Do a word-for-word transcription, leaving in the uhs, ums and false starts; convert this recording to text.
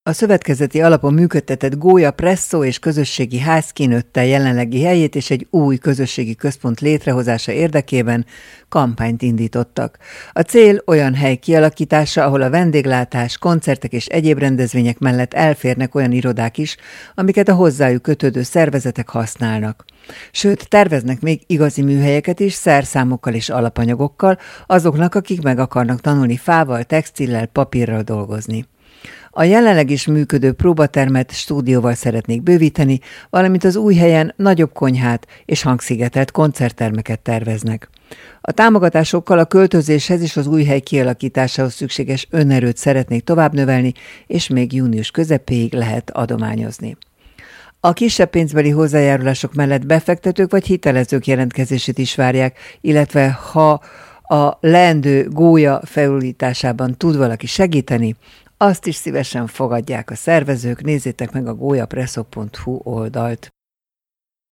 A szövetkezeti alapon működtetett Gólya Presszó és közösségi ház kinőtte jelenlegi helyét, és egy új közösségi központ létrehozása érdekében kampányt indítottak. A cél olyan hely kialakítása, ahol a vendéglátás, koncertek és egyéb rendezvények mellett elférnek olyan irodák is, amiket a hozzájuk kötődő szervezetek használnak. Sőt, terveznek még igazi műhelyeket is, szerszámokkal és alapanyagokkal, azoknak, akik meg akarnak tanulni fával, textillel, papírral dolgozni. A jelenleg is működő próbatermet stúdióval szeretnék bővíteni, valamint az új helyen nagyobb konyhát és hangszigetelt koncerttermeket terveznek. A támogatásokkal a költözéshez és az új hely kialakításához szükséges önerőt szeretnék tovább növelni, és még június közepéig lehet adományozni. A kisebb pénzbeli hozzájárulások mellett befektetők vagy hitelezők jelentkezését is várják, illetve ha a leendő gólya felújításában tud valaki segíteni, azt is szívesen fogadják a szervezők. Nézzétek meg a gólyapresszó pont hu oldalt.